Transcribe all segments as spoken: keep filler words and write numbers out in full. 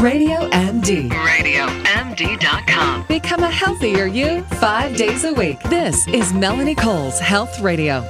Radio M D. radio M D dot com. Become a healthier you five days a week. This is Melanie Cole's Health Radio.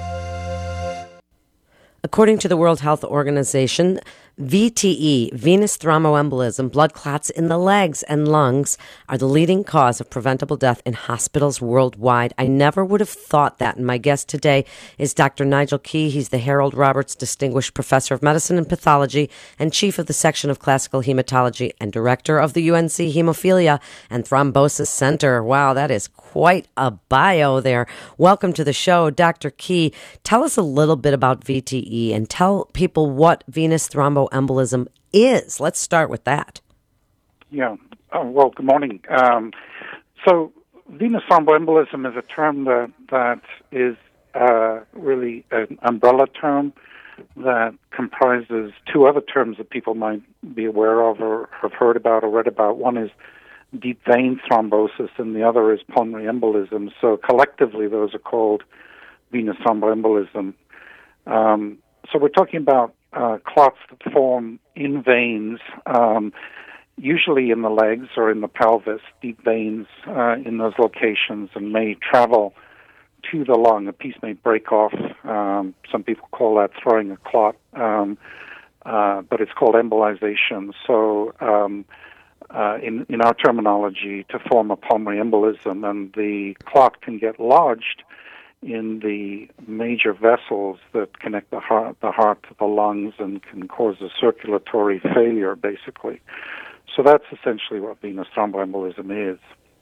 According to the World Health Organization, V T E, venous thromboembolism, blood clots in the legs and lungs, are the leading cause of preventable death in hospitals worldwide. I never would have thought that. And my guest today is Doctor Nigel Key. He's the Harold Roberts Distinguished Professor of Medicine and Pathology and Chief of the Section of Classical Hematology and Director of the U N C Hemophilia and Thrombosis Center. Wow, that is quite a bio there. Welcome to the show, Doctor Key. Tell us a little bit about V T E and tell people what venous thromboembolism is. Let's start with that. Yeah. Oh, well, good morning. Um, so venous thromboembolism is a term that, that is uh, really an umbrella term that comprises two other terms that people might be aware of or have heard about or read about. One is deep vein thrombosis, and the other is pulmonary embolism. So collectively, those are called venous thromboembolism. Um, so we're talking about uh, clots that form in veins, um, usually in the legs or in the pelvis, deep veins uh, in those locations, and may travel to the lung. A piece may break off. Um, some people call that throwing a clot, um, uh, but it's called embolization. So um, uh, in, in our terminology, to form a pulmonary embolism, and the clot can get lodged in the major vessels that connect the heart, the heart to the lungs, and can cause a circulatory failure, basically. So that's essentially what venous thromboembolism is.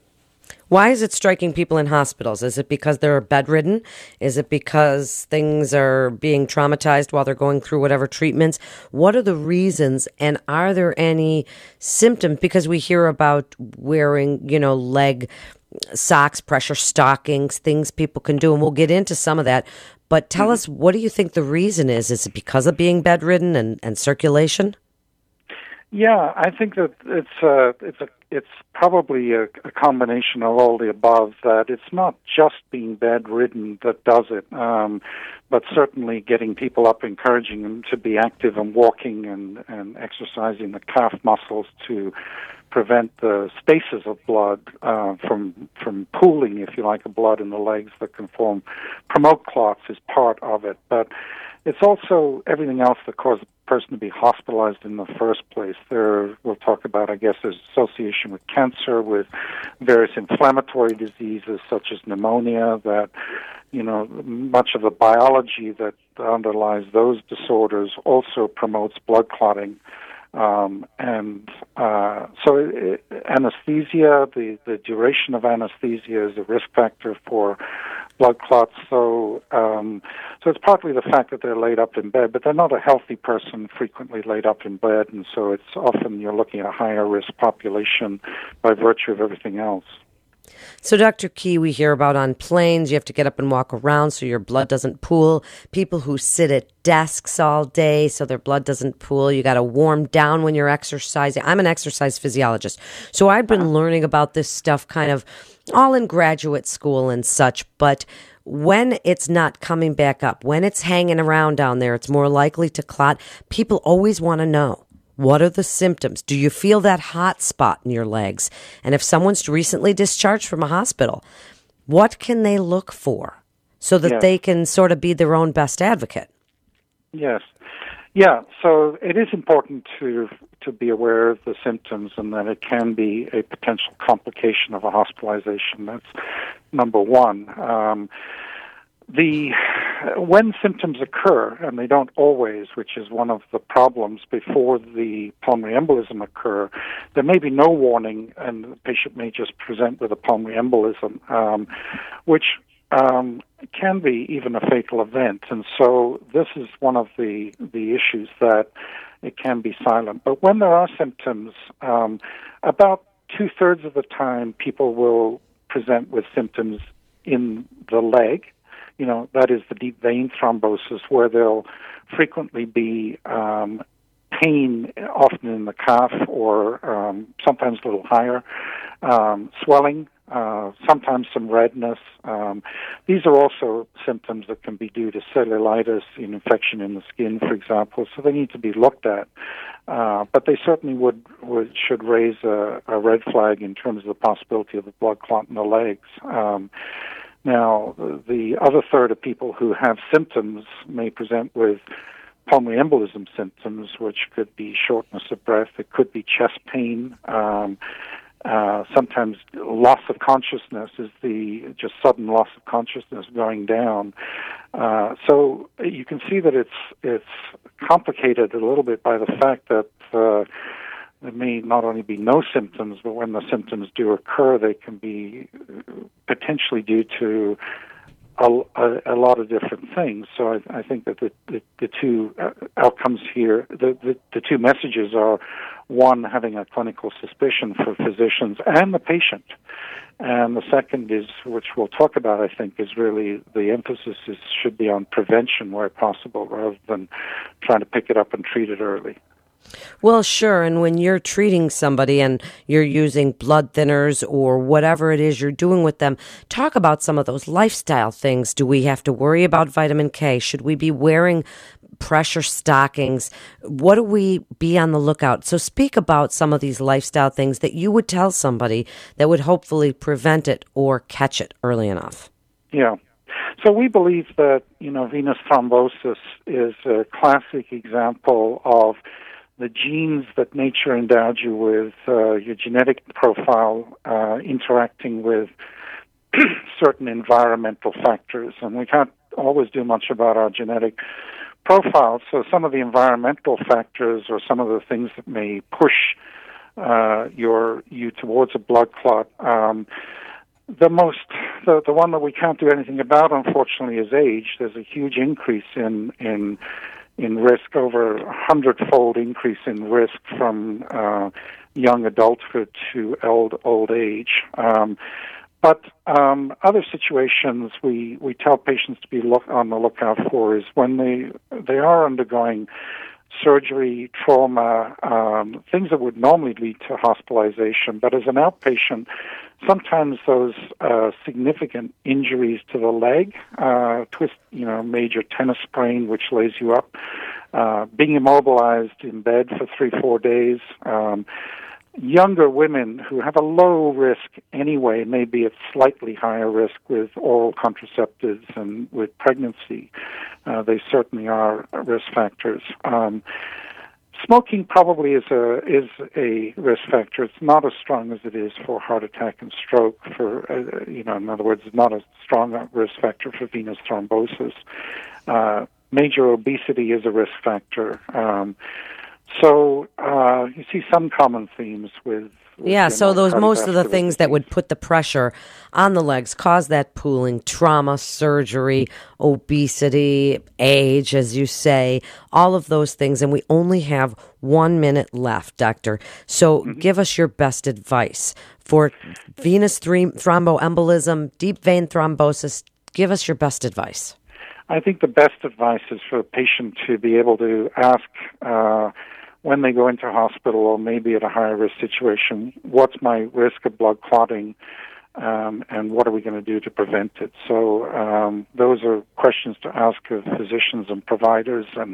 Why is it striking people in hospitals? Is it because they're bedridden? Is it because things are being traumatized while they're going through whatever treatments? What are the reasons, and are there any symptoms? Because we hear about wearing, you know, leg socks, pressure stockings, things people can do, and we'll get into some of that. But tell mm-hmm. us, what do you think the reason is? Is it because of being bedridden and, and circulation? Yeah, I think that it's uh, it's a it's probably a, a combination of all the above. That it's not just being bedridden that does it, um, but certainly getting people up, encouraging them to be active and walking and, and exercising the calf muscles to prevent the stasis of blood uh, from from pooling, if you like, of blood in the legs that can form promote clots is part of it. But it's also everything else that causes a person to be hospitalized in the first place. There, we'll talk about, I guess, there's association with cancer, with various inflammatory diseases such as pneumonia, that, you know, much of the biology that underlies those disorders also promotes blood clotting. Um, and uh, so it, anesthesia, the, the duration of anesthesia is a risk factor for blood clots. So um, so it's partly the fact that they're laid up in bed, but they're not a healthy person frequently laid up in bed, and so it's often you're looking at a higher risk population by virtue of everything else. So, Doctor Key, we hear about on planes, you have to get up and walk around so your blood doesn't pool. People who sit at desks all day so their blood doesn't pool. You got to warm down when you're exercising. I'm an exercise physiologist, so I've been learning about this stuff kind of all in graduate school and such, but when it's not coming back up, when it's hanging around down there, it's more likely to clot. People always want to know, what are the symptoms? Do you feel that hot spot in your legs? And if someone's recently discharged from a hospital, what can they look for so that yes. they can sort of be their own best advocate? Yes. Yeah, so it is important to to be aware of the symptoms and that it can be a potential complication of a hospitalization. That's number one. Um, the when symptoms occur, and they don't always, which is one of the problems before the pulmonary embolism occur, there may be no warning, and the patient may just present with a pulmonary embolism, um, which um, can be even a fatal event. And so this is one of the, the issues, that it can be silent. But when there are symptoms, um, about two-thirds of the time people will present with symptoms in the leg. You know, that is the deep vein thrombosis, where there'll frequently be um, pain, often in the calf, or um, sometimes a little higher, um, swelling, uh, sometimes some redness. Um, these are also symptoms that can be due to cellulitis, an infection in the skin, for example, so they need to be looked at. Uh, but they certainly would, would should raise a, a red flag in terms of the possibility of a blood clot in the legs. Um, now, the other third of people who have symptoms may present with pulmonary embolism symptoms, which could be shortness of breath, it could be chest pain. Um, uh, sometimes loss of consciousness is the just sudden loss of consciousness going down. Uh, so you can see that it's it's complicated a little bit by the fact that uh, there may not only be no symptoms, but when the symptoms do occur, they can be potentially due to A, a, a lot of different things. So I, I think that the, the, the two outcomes here, the, the, the two messages are, one, having a clinical suspicion for physicians and the patient. And the second is, which we'll talk about, I think, is really the emphasis is, should be on prevention where possible rather than trying to pick it up and treat it early. Well, sure. And when you're treating somebody and you're using blood thinners or whatever it is you're doing with them, talk about some of those lifestyle things. Do we have to worry about vitamin K? Should we be wearing pressure stockings? What do we be on the lookout? So speak about some of these lifestyle things that you would tell somebody that would hopefully prevent it or catch it early enough. Yeah. So we believe that, you know, venous thrombosis is a classic example of the genes that nature endowed you with, uh, your genetic profile uh, interacting with certain environmental factors. And we can't always do much about our genetic profile. So some of the environmental factors or some of the things that may push uh, your you towards a blood clot. Um, the most, the, the one that we can't do anything about, unfortunately, is age. There's a huge increase in in in risk, over a hundredfold increase in risk from uh, young adulthood to old old age. Um, but um, other situations we, we tell patients to be look, on the lookout for is when they they are undergoing surgery, trauma, um, things that would normally lead to hospitalization. But as an outpatient, sometimes those uh, significant injuries to the leg, uh, twist, you know, major tennis sprain, which lays you up, uh, being immobilized in bed for three, four days. Um, younger women who have a low risk anyway may be at slightly higher risk with oral contraceptives and with pregnancy. Uh, they certainly are risk factors. Um, Smoking probably is a is a risk factor. It's not as strong as it is for heart attack and stroke. For uh, you know, in other words, it's not a strong risk factor for venous thrombosis. Uh, major obesity is a risk factor. Um, so uh, you see some common themes with. Yeah, so those most of the things that would put the pressure on the legs, cause that pooling, trauma, surgery, obesity, age, as you say, all of those things. And we only have one minute left, Doctor. So mm-hmm. give us your best advice for venous th- thromboembolism, deep vein thrombosis. Give us your best advice. I think the best advice is for a patient to be able to ask uh, when they go into hospital or maybe at a higher risk situation, what's my risk of blood clotting, um, and what are we going to do to prevent it? So um, those are questions to ask of physicians and providers, and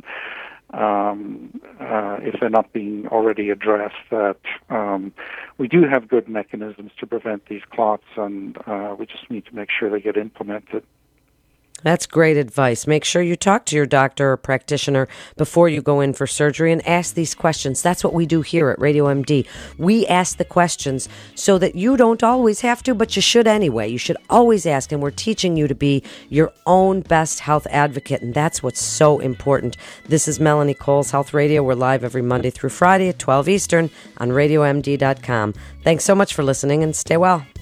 um, uh, if they're not being already addressed, that um, we do have good mechanisms to prevent these clots, and uh, we just need to make sure they get implemented. That's great advice. Make sure you talk to your doctor or practitioner before you go in for surgery and ask these questions. That's what we do here at Radio M D. We ask the questions so that you don't always have to, but you should anyway. You should always ask, and we're teaching you to be your own best health advocate, and that's what's so important. This is Melanie Coles, Health Radio. We're live every Monday through Friday at twelve Eastern on radio m d dot com. Thanks so much for listening, and stay well.